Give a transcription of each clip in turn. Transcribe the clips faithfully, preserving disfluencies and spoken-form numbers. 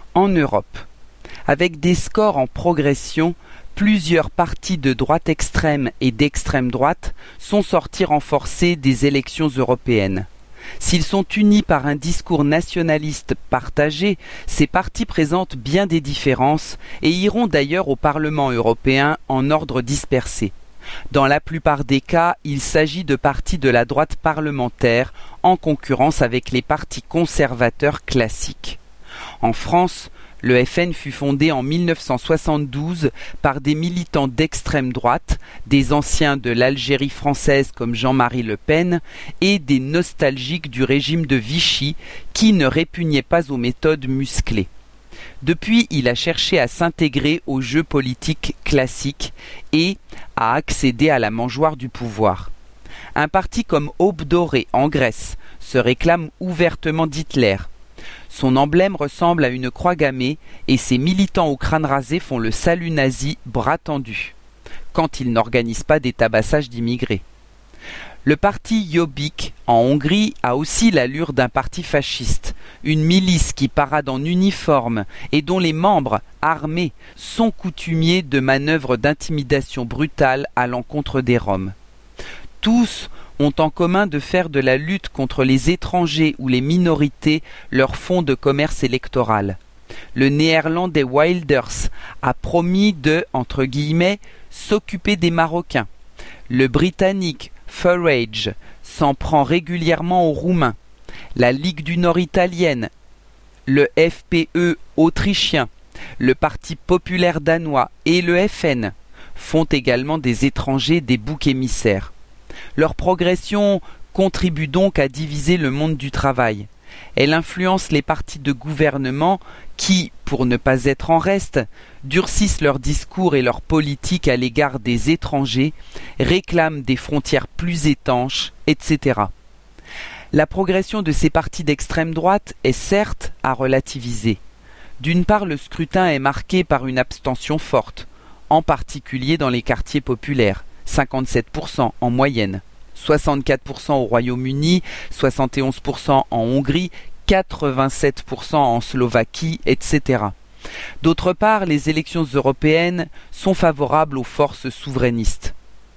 En Europe, avec des scores en progression, plusieurs partis de droite extrême et d'extrême droite sont sortis renforcés des élections européennes. S'ils sont unis par un discours nationaliste partagé, ces partis présentent bien des différences et iront d'ailleurs au Parlement européen en ordre dispersé. Dans la plupart des cas, il s'agit de partis de la droite parlementaire en concurrence avec les partis conservateurs classiques. En France, le F N fut fondé en mille neuf cent soixante-douze par des militants d'extrême droite, des anciens de l'Algérie française comme Jean-Marie Le Pen et des nostalgiques du régime de Vichy qui ne répugnaient pas aux méthodes musclées. Depuis, il a cherché à s'intégrer au jeu politique classique et à accéder à la mangeoire du pouvoir. Un parti comme Aube dorée en Grèce se réclame ouvertement d'Hitler. Son emblème ressemble à une croix gammée et ses militants au crâne rasé font le salut nazi bras tendu, quand ils n'organisent pas des tabassages d'immigrés. Le parti Jobbik en Hongrie a aussi l'allure d'un parti fasciste, une milice qui parade en uniforme et dont les membres, armés, sont coutumiers de manœuvres d'intimidation brutale à l'encontre des Roms. Tous ont en commun de faire de la lutte contre les étrangers ou les minorités leur fonds de commerce électoral. Le néerlandais Wilders a promis de, entre guillemets, s'occuper des Marocains. Le britannique Farage s'en prend régulièrement aux Roumains. La Ligue du Nord italienne, le F P E autrichien, le Parti populaire danois et le F N font également des étrangers des boucs émissaires. Leur progression contribue donc à diviser le monde du travail. Elle influence les partis de gouvernement qui, pour ne pas être en reste, durcissent leur discours et leur politique à l'égard des étrangers, réclament des frontières plus étanches, et cetera. La progression de ces partis d'extrême droite est certes à relativiser. D'une part, le scrutin est marqué par une abstention forte, en particulier dans les quartiers populaires, cinquante-sept pour cent en moyenne, soixante-quatre pour cent au Royaume-Uni, soixante et onze pour cent en Hongrie, quatre-vingt-sept pour cent en Slovaquie, et cetera. D'autre part, les élections européennes sont favorables aux forces souverainistes.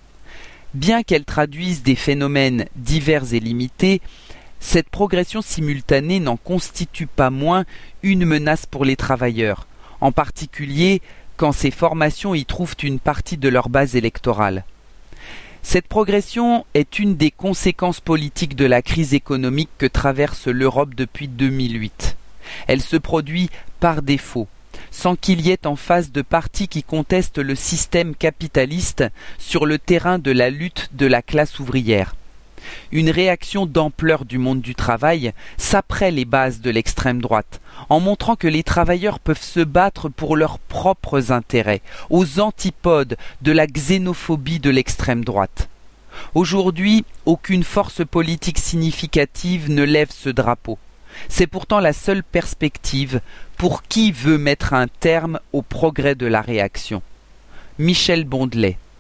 Bien qu'elles traduisent des phénomènes divers et limités, cette progression simultanée n'en constitue pas moins une menace pour les travailleurs, en particulier quand ces formations y trouvent une partie de leur base électorale. Cette progression est une des conséquences politiques de la crise économique que traverse l'Europe depuis deux mille huit. Elle se produit par défaut, sans qu'il y ait en face de partis qui contestent le système capitaliste sur le terrain de la lutte de la classe ouvrière. Une réaction d'ampleur du monde du travail s'apprête les bases de l'extrême droite, en montrant que les travailleurs peuvent se battre pour leurs propres intérêts, aux antipodes de la xénophobie de l'extrême droite. Aujourd'hui, aucune force politique significative ne lève ce drapeau. C'est pourtant la seule perspective pour qui veut mettre un terme au progrès de la réaction. Michel Bondelet.